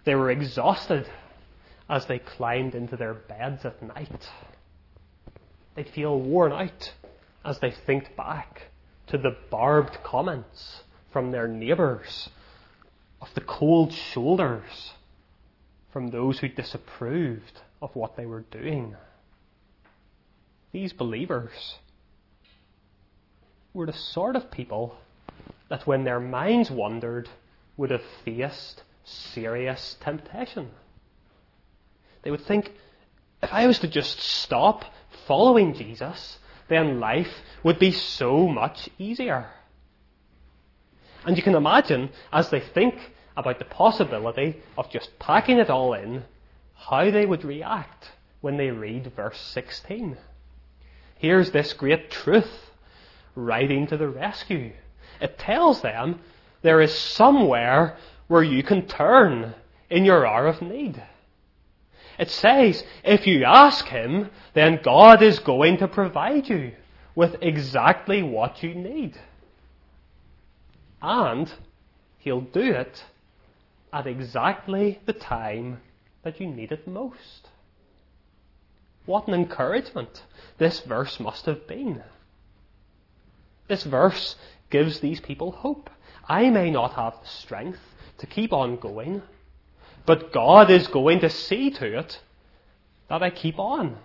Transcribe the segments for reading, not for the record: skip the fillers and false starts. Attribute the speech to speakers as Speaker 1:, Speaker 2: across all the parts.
Speaker 1: They were exhausted as they climbed into their beds at night. They feel worn out as they think back to the barbed comments from their neighbours, of the cold shoulders from those who disapproved of what they were doing. These believers were the sort of people that when their minds wandered would have faced serious temptation. They would think, if I was to just stop following Jesus, then life would be so much easier. And you can imagine, as they think about the possibility of just packing it all in, how they would react when they read verse 16. Here's this great truth riding to the rescue. It tells them there is somewhere where you can turn in your hour of need. It says, if you ask Him, then God is going to provide you with exactly what you need. And He'll do it at exactly the time that you need it most. What an encouragement this verse must have been. This verse gives these people hope. I may not have the strength to keep on going, but God is going to see to it that I keep on.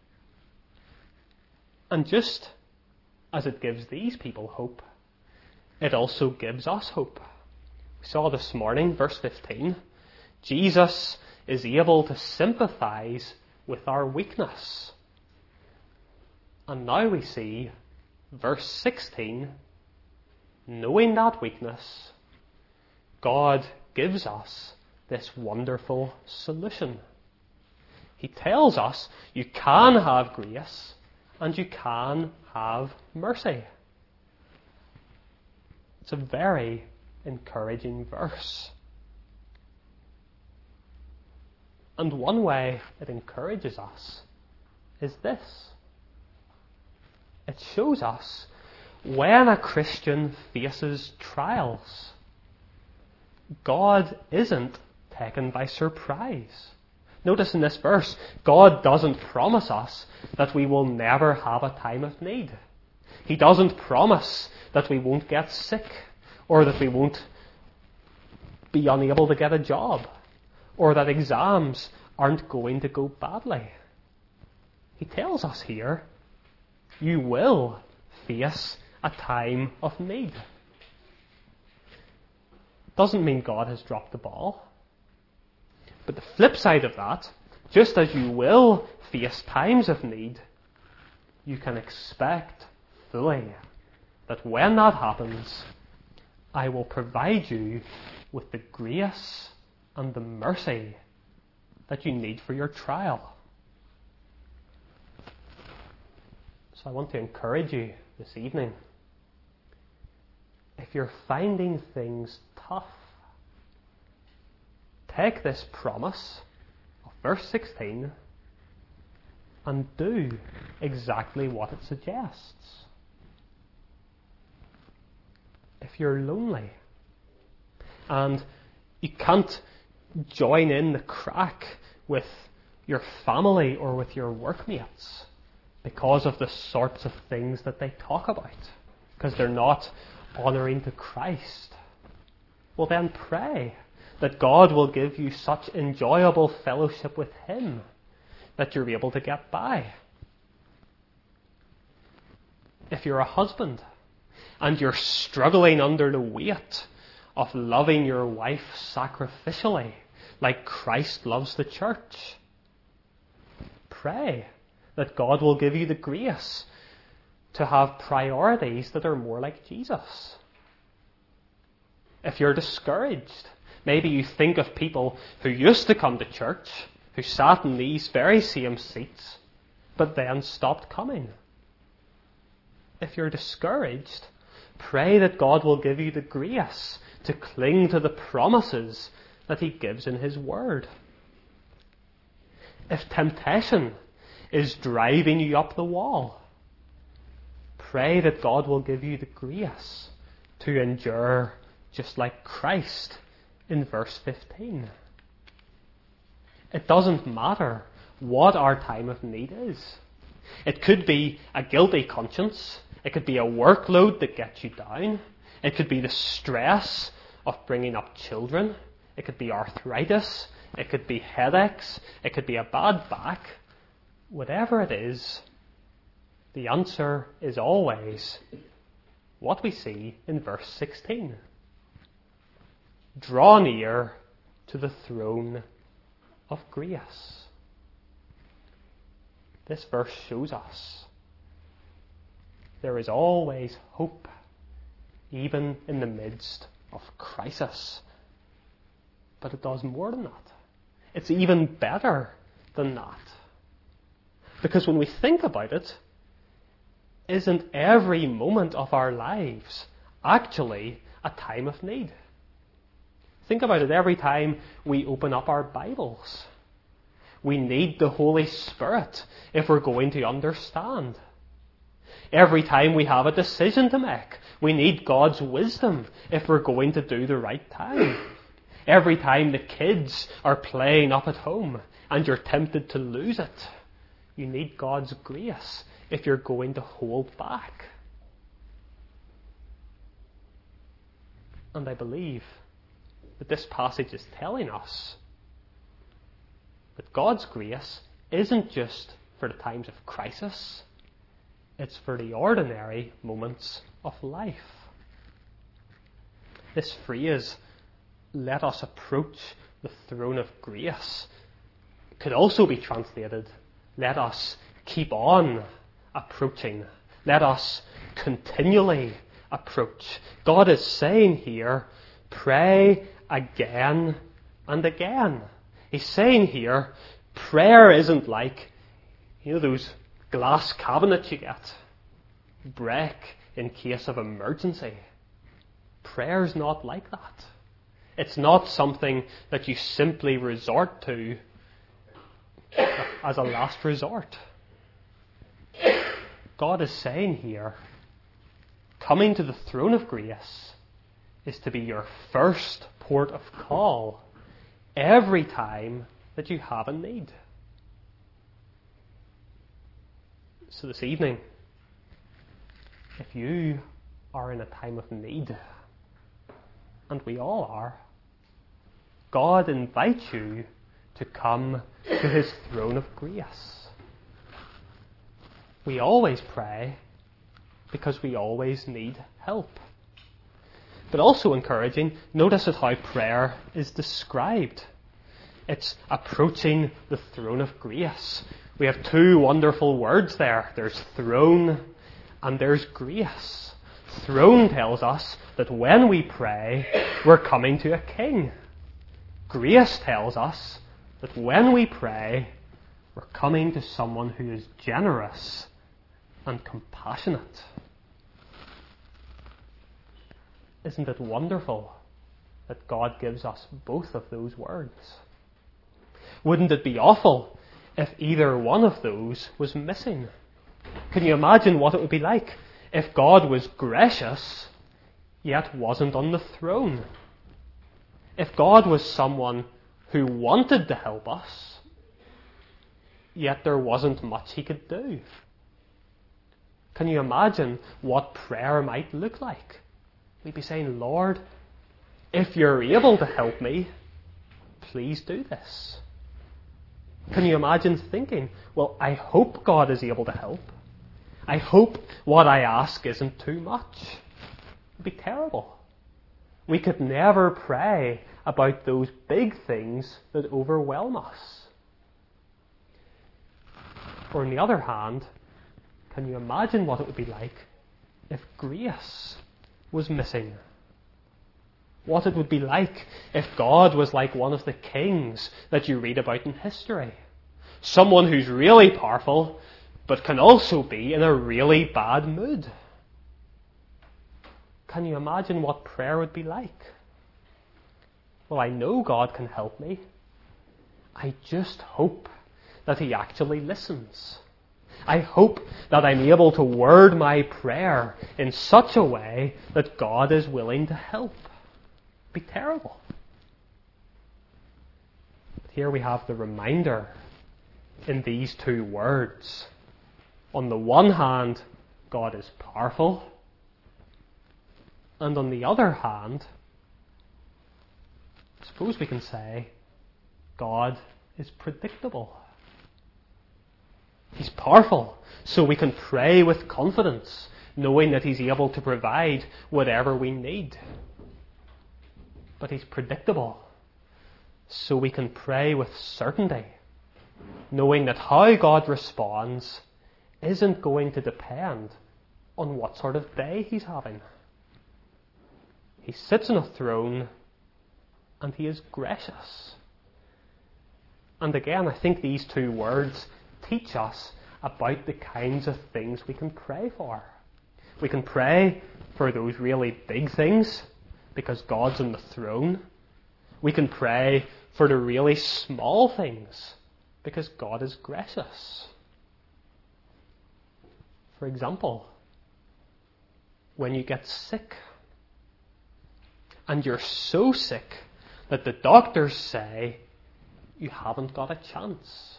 Speaker 1: And just as it gives these people hope, it also gives us hope. We saw this morning, verse 15, Jesus is able to sympathise with our weakness. And now we see, verse 16, knowing that weakness, God gives us this wonderful solution. He tells us you can have grace and you can have mercy. It's a very encouraging verse. And one way it encourages us is this. It shows us when a Christian faces trials, God isn't taken by surprise. Notice in this verse, God doesn't promise us that we will never have a time of need. He doesn't promise that we won't get sick, or that we won't be unable to get a job, or that exams aren't going to go badly. He tells us here, you will face a time of need. Doesn't mean God has dropped the ball. But the flip side of that, just as you will face times of need, you can expect fully that when that happens, I will provide you with the grace and the mercy that you need for your trial. So I want to encourage you this evening. If you're finding things tough, take this promise of verse 16 and do exactly what it suggests. If you're lonely and you can't join in the crack with your family or with your workmates because of the sorts of things that they talk about, because they're not honouring to Christ, well then pray that God will give you such enjoyable fellowship with Him that you're able to get by. If you're a husband and you're struggling under the weight of loving your wife sacrificially like Christ loves the church, pray that God will give you the grace to have priorities that are more like Jesus. If you're discouraged, maybe you think of people who used to come to church, who sat in these very same seats, but then stopped coming. If you're discouraged, pray that God will give you the grace to cling to the promises that He gives in His Word. If temptation is driving you up the wall, pray that God will give you the grace to endure just like Christ in verse 15. It doesn't matter what our time of need is. It could be a guilty conscience. It could be a workload that gets you down. It could be the stress of bringing up children. It could be arthritis. It could be headaches. It could be a bad back. Whatever it is, the answer is always what we see in verse 16. Draw near to the throne of grace. This verse shows us there is always hope, even in the midst of crisis. But it does more than that. It's even better than that. Because when we think about it, isn't every moment of our lives actually a time of need? Think about it every time we open up our Bibles. We need the Holy Spirit if we're going to understand. Every time we have a decision to make, we need God's wisdom if we're going to do the right thing. Every time the kids are playing up at home and you're tempted to lose it, you need God's grace if you're going to hold back. And I believe that this passage is telling us that God's grace isn't just for the times of crisis, it's for the ordinary moments of life. This phrase, let us approach the throne of grace, could also be translated, let us keep on approaching. Let us continually approach. God is saying here, pray again and again. He's saying here, prayer isn't like, those glass cabinets you get, break in case of emergency. Prayer's not like that. It's not something that you simply resort to as a last resort. God is saying here, coming to the throne of grace is to be your first port of call every time that you have a need. So this evening, if you are in a time of need, and we all are, God invites you to come to his throne of grace. We always pray because we always need help. But also encouraging, notice at how prayer is described. It's approaching the throne of grace. We have two wonderful words there. There's throne and there's grace. Throne tells us that when we pray, we're coming to a king. Grace tells us that when we pray, we're coming to someone who is generous and compassionate. Isn't it wonderful that God gives us both of those words? Wouldn't it be awful if either one of those was missing? Can you imagine what it would be like if God was gracious, yet wasn't on the throne? If God was someone who wanted to help us, yet there wasn't much he could do? Can you imagine what prayer might look like? We'd be saying, Lord, if you're able to help me, please do this. Can you imagine thinking, well, I hope God is able to help. I hope what I ask isn't too much. It'd be terrible. We could never pray about those big things that overwhelm us. Or on the other hand, can you imagine what it would be like if grace was missing? What it would be like if God was like one of the kings that you read about in history. Someone who's really powerful, but can also be in a really bad mood. Can you imagine what prayer would be like? Well, I know God can help me. I just hope that he actually listens. I hope that I'm able to word my prayer in such a way that God is willing to help. It'd be terrible. But here we have the reminder in these two words. On the one hand, God is powerful, and on the other hand, I suppose we can say, God is predictable. He's powerful, so we can pray with confidence, knowing that He's able to provide whatever we need. But He's predictable, so we can pray with certainty, knowing that how God responds isn't going to depend on what sort of day He's having. He sits on a throne, and He is gracious. And again, I think these two words teach us about the kinds of things we can pray for. We can pray for those really big things, because God's on the throne. We can pray for the really small things, because God is gracious. For example, when you get sick, and you're so sick that the doctors say you haven't got a chance.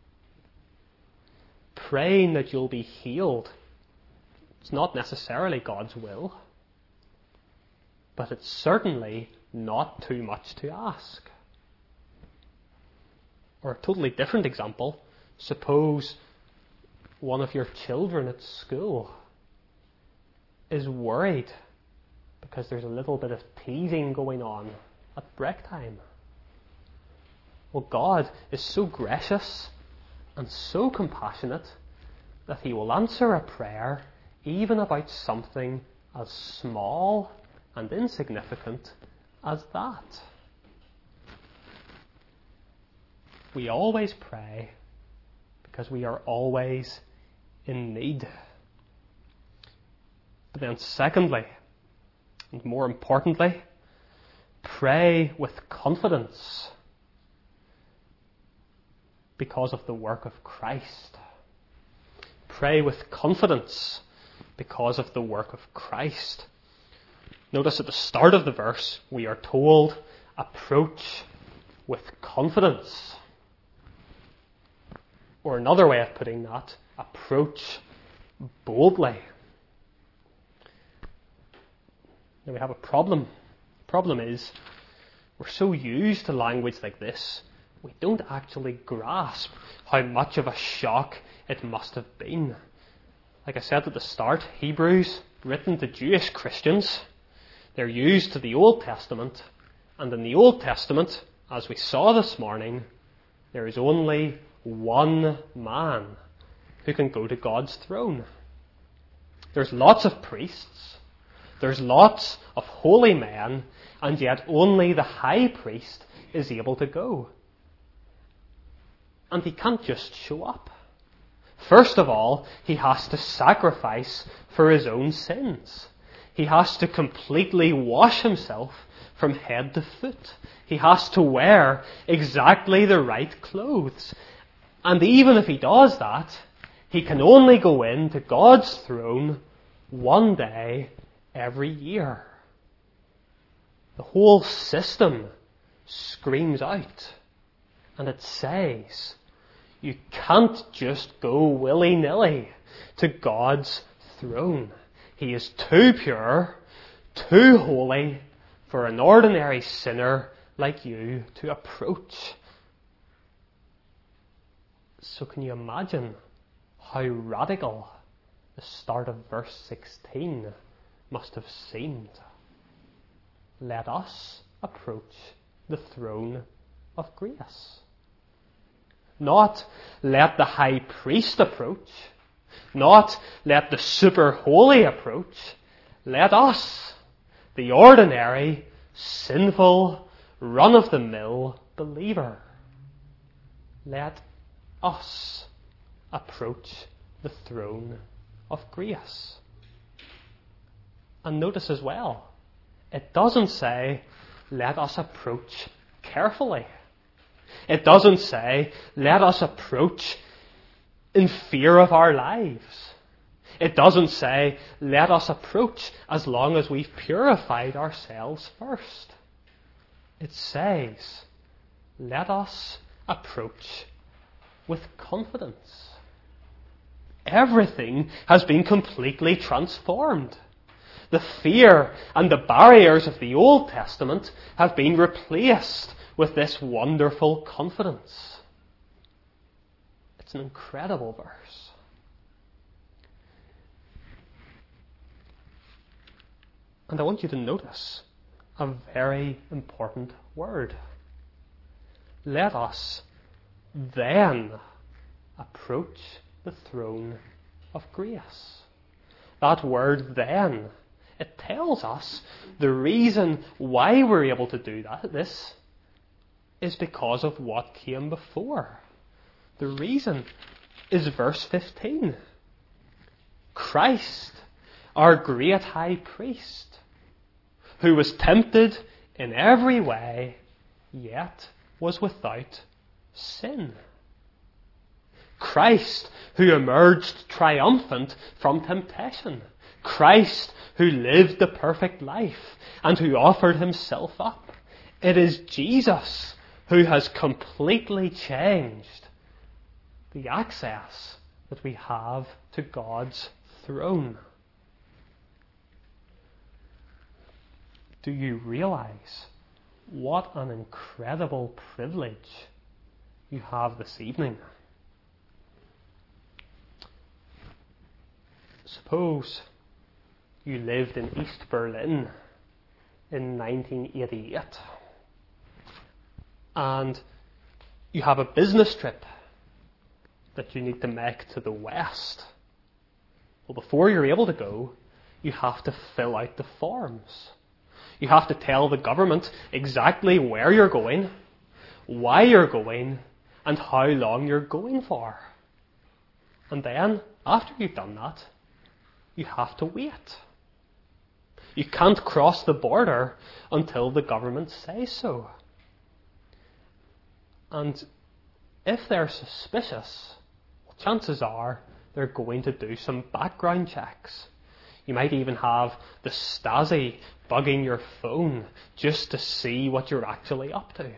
Speaker 1: Praying that you'll be healed, it's not necessarily God's will, but it's certainly not too much to ask. Or a totally different example, suppose one of your children at school is worried because there's a little bit of teasing going on at break time. Well, God is so gracious and so compassionate that He will answer a prayer even about something as small and insignificant as that. We always pray because we are always in need. But then secondly, and more importantly, pray with confidence because of the work of Christ. Pray with confidence because of the work of Christ. Notice at the start of the verse, we are told, approach with confidence. Or another way of putting that, approach boldly. Now we have a problem. The problem is, we're so used to language like this, we don't actually grasp how much of a shock it must have been. Like I said at the start, Hebrews, written to Jewish Christians, they're used to the Old Testament, and in the Old Testament, as we saw this morning, there is only one man who can go to God's throne. There's lots of priests, there's lots of holy men, and yet only the high priest is able to go. And he can't just show up. First of all, he has to sacrifice for his own sins. He has to completely wash himself from head to foot. He has to wear exactly the right clothes. And even if he does that, he can only go into God's throne one day every year. The whole system screams out, and it says, you can't just go willy-nilly to God's throne. He is too pure, too holy for an ordinary sinner like you to approach. So can you imagine how radical the start of verse 16 must have seemed? Let us approach the throne of grace. Not let the high priest approach. Not let the super holy approach. Let us, the ordinary, sinful, run-of-the-mill believer, let us approach the throne of grace. And notice as well, it doesn't say, let us approach carefully. It doesn't say, let us approach in fear of our lives. It doesn't say, let us approach as long as we've purified ourselves first. It says, let us approach with confidence. Everything has been completely transformed. The fear and the barriers of the Old Testament have been replaced with this wonderful confidence. It's an incredible verse. And I want you to notice a very important word. Let us then approach the throne of grace. That word then, it tells us the reason why we're able to do this is because of what came before. The reason is verse 15. Christ, our great high priest, who was tempted in every way, yet was without sin. Christ, who emerged triumphant from temptation. Christ, who lived the perfect life and who offered himself up. It is Jesus who has completely changed the access that we have to God's throne. Do you realize what an incredible privilege you have this evening? Suppose you lived in East Berlin in 1988 and you have a business trip that you need to make to the West. Well, before you're able to go, you have to fill out the forms. You have to tell the government exactly where you're going, why you're going, and how long you're going for. And then, after you've done that, you have to wait. You can't cross the border until the government says so. And if they're suspicious, chances are they're going to do some background checks. You might even have the Stasi bugging your phone just to see what you're actually up to.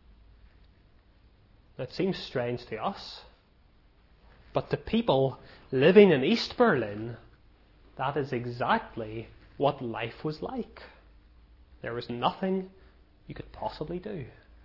Speaker 1: That seems strange to us. But to people living in East Berlin, that is exactly what life was like. There was nothing you could possibly do.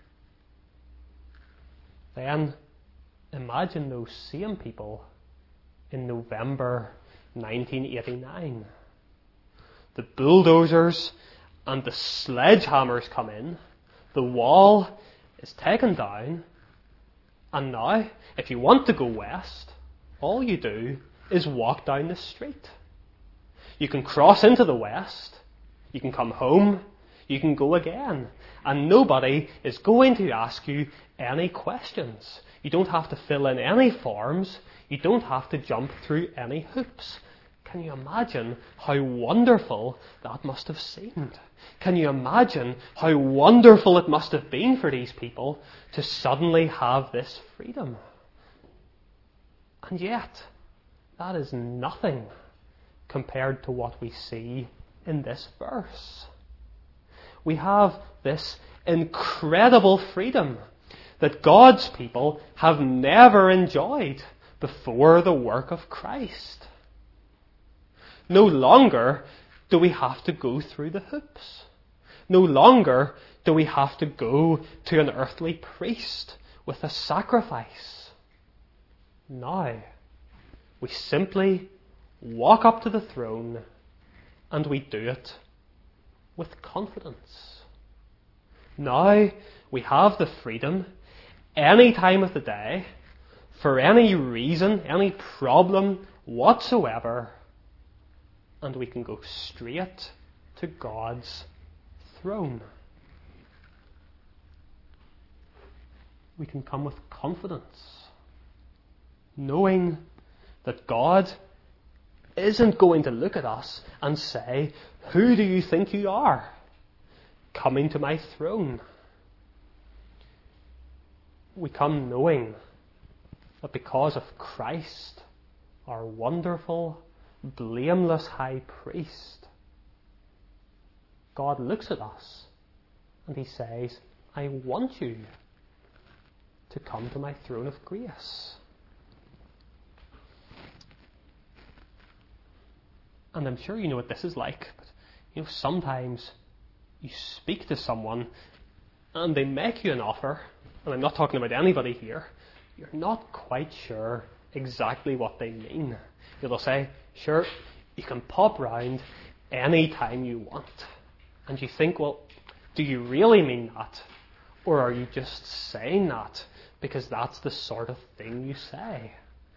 Speaker 1: Then imagine those same people in November 1989. The bulldozers and the sledgehammers come in, the wall is taken down, and now, if you want to go west, all you do is walk down the street. You can cross into the west, you can come home, you can go again, and nobody is going to ask you any questions. You don't have to fill in any forms, you don't have to jump through any hoops. Can you imagine how wonderful that must have seemed? Can you imagine how wonderful it must have been for these people to suddenly have this freedom? And yet, that is nothing compared to what we see in this verse. We have this incredible freedom that God's people have never enjoyed before the work of Christ. No longer do we have to go through the hoops. No longer do we have to go to an earthly priest with a sacrifice. Now, we simply walk up to the throne and we do it with confidence. Now we have the freedom any time of the day, for any reason, any problem whatsoever, and we can go straight to God's throne. We can come with confidence, knowing that God isn't going to look at us and say, "Who do you think you are, coming to my throne?" We come knowing that because of Christ, our wonderful, blameless high priest, God looks at us and he says, "I want you to come to my throne of grace. And I'm sure you know what this is like, but sometimes you speak to someone and they make you an offer, and I'm not talking about anybody here, you're not quite sure exactly what they mean. They'll say, sure, you can pop round any time you want. And you think, well, do you really mean that? Or are you just saying that because that's the sort of thing you say?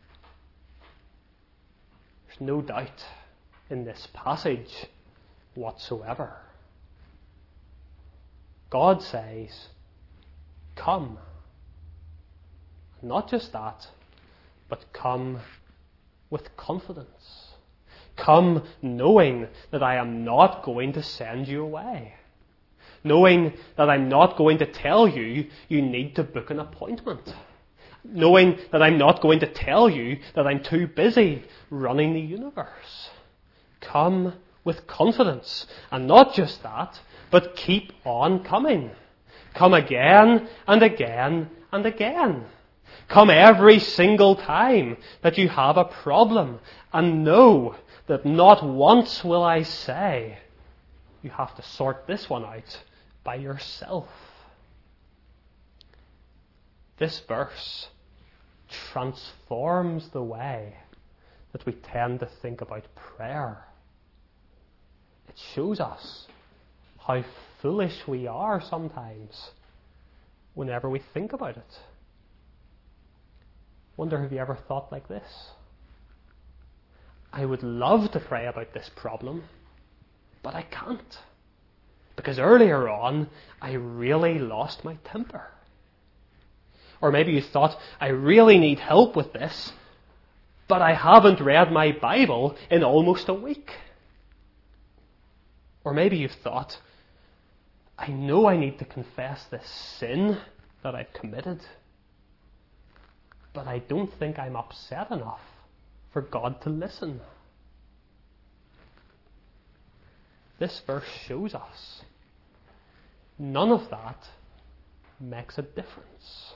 Speaker 1: There's no doubt in this passage whatsoever. God says, come. Not just that, but come with confidence. Come knowing that I am not going to send you away. Knowing that I'm not going to tell you you need to book an appointment. Knowing that I'm not going to tell you that I'm too busy running the universe. Come with confidence. And not just that, but keep on coming. Come again and again and again. Come every single time that you have a problem, and know that not once will I say, you have to sort this one out by yourself. This verse transforms the way that we tend to think about prayer. It shows us how foolish we are sometimes whenever we think about it. Wonder, have you ever thought like this? I would love to pray about this problem, but I can't. Because earlier on, I really lost my temper. Or maybe you thought, I really need help with this, but I haven't read my Bible in almost a week. Or maybe you've thought, I know I need to confess this sin that I've committed, but I don't think I'm upset enough for God to listen. This verse shows us none of that makes a difference.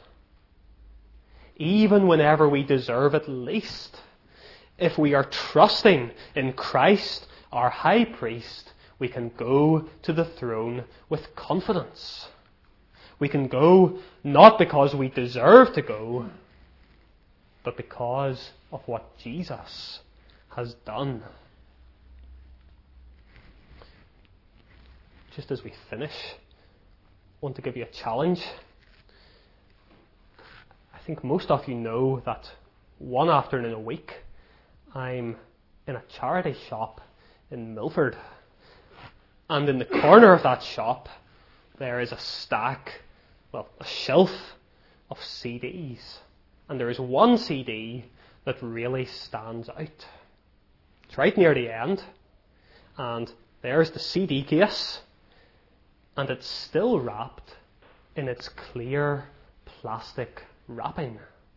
Speaker 1: Even whenever we deserve it least, if we are trusting in Christ, our high priest, we can go to the throne with confidence. We can go not because we deserve to go, but because of what Jesus has done. Just as we finish, I want to give you a challenge. I think most of you know that one afternoon a week, I'm in a charity shop in Milford. And in the corner of that shop, there is a shelf of CDs. And there is one CD that really stands out. It's right near the end. And there's the CD case. And it's still wrapped in its clear plastic wrapping.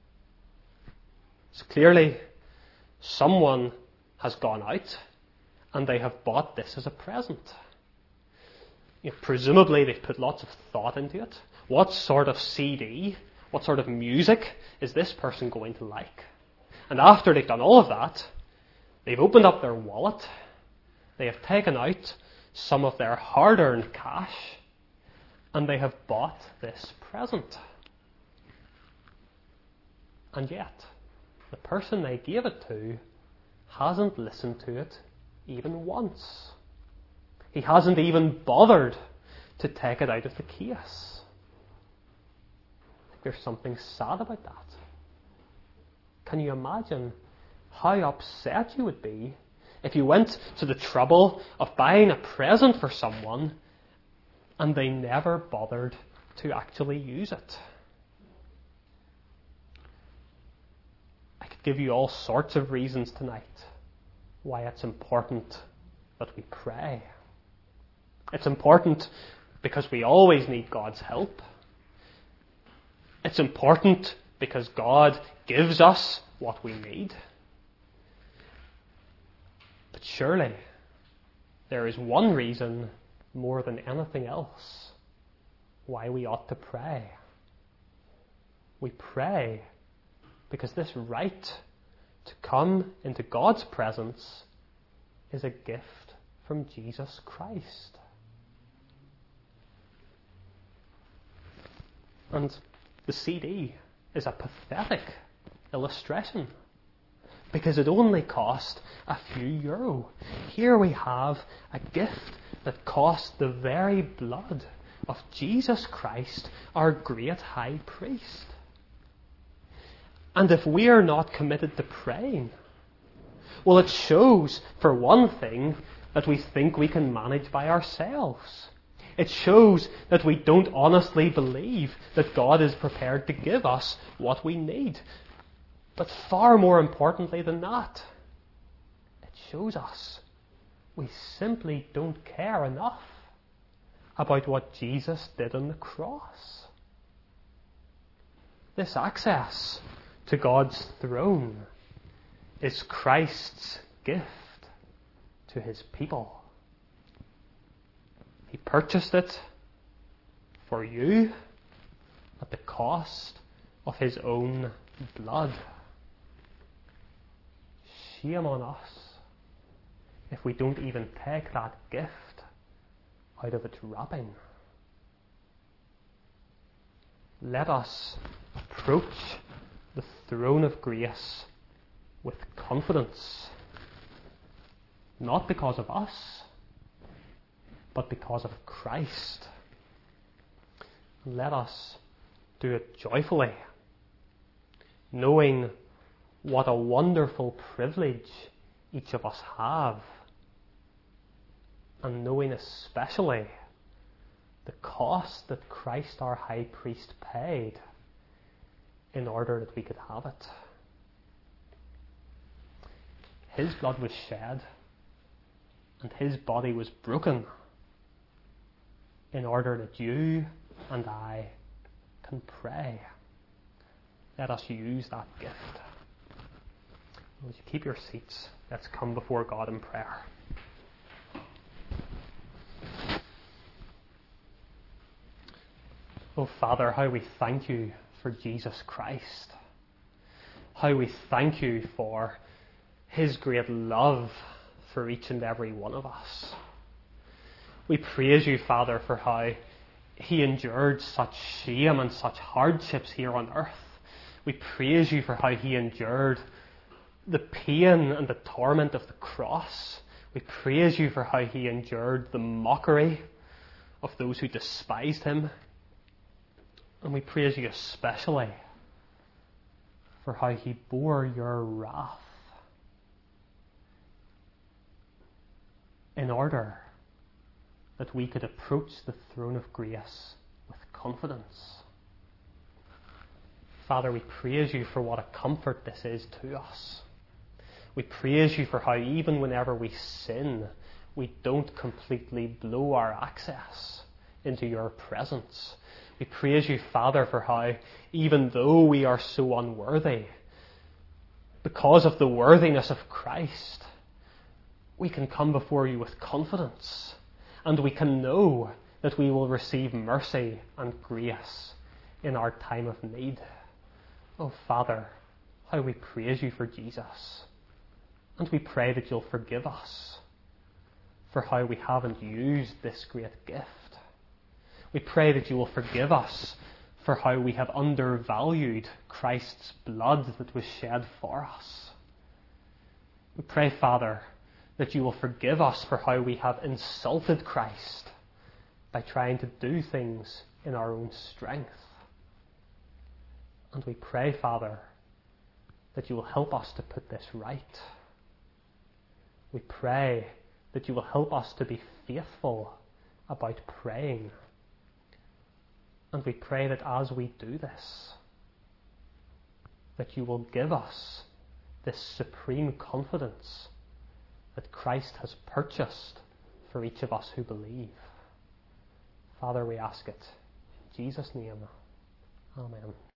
Speaker 1: So clearly, someone has gone out and they have bought this as a present. Presumably they've put lots of thought into it. What sort of CD, what sort of music is this person going to like? And after they've done all of that, they've opened up their wallet, they have taken out some of their hard-earned cash, and they have bought this present. And yet, the person they gave it to hasn't listened to it even once. He hasn't even bothered to take it out of the case. I think there's something sad about that. Can you imagine how upset you would be if you went to the trouble of buying a present for someone and they never bothered to actually use it? I could give you all sorts of reasons tonight why it's important that we pray. It's important because we always need God's help. It's important because God gives us what we need. But surely there is one reason more than anything else why we ought to pray. We pray because this right to come into God's presence is a gift from Jesus Christ. And the CD is a pathetic illustration because it only cost a few euro. Here we have a gift that cost the very blood of Jesus Christ, our great high priest. And if we are not committed to praying, well, it shows, for one thing, that we think we can manage by ourselves. It shows that we don't honestly believe that God is prepared to give us what we need. But far more importantly than that, it shows us we simply don't care enough about what Jesus did on the cross. This access to God's throne is Christ's gift to his people. He purchased it for you at the cost of his own blood. Shame on us if we don't even take that gift out of its wrapping. Let us approach the throne of grace with confidence, not because of us, but because of Christ. Let us do it joyfully, knowing what a wonderful privilege each of us have, and knowing especially the cost that Christ our high priest paid in order that we could have it. His blood was shed and his body was broken in order that you and I can pray. Let us use that gift. Would you keep your seats? Let's come before God in prayer. Oh Father, how we thank you for Jesus Christ. How we thank you for his great love for each and every one of us. We praise you, Father, for how he endured such shame and such hardships here on earth. We praise you for how he endured the pain and the torment of the cross. We praise you for how he endured the mockery of those who despised him. And we praise you especially for how he bore your wrath in order that we could approach the throne of grace with confidence. Father, we praise you for what a comfort this is to us. We praise you for how even whenever we sin, we don't completely blow our access into your presence. We praise you, Father, for how even though we are so unworthy, because of the worthiness of Christ, we can come before you with confidence, and we can know that we will receive mercy and grace in our time of need. Oh Father, how we praise you for Jesus. And we pray that you'll forgive us for how we haven't used this great gift. We pray that you will forgive us for how we have undervalued Christ's blood that was shed for us. We pray, Father, that you will forgive us for how we have insulted Christ by trying to do things in our own strength. And we pray, Father, that you will help us to put this right. We pray that you will help us to be faithful about praying. And we pray that as we do this, that you will give us this supreme confidence that Christ has purchased for each of us who believe. Father, we ask it in Jesus' name. Amen.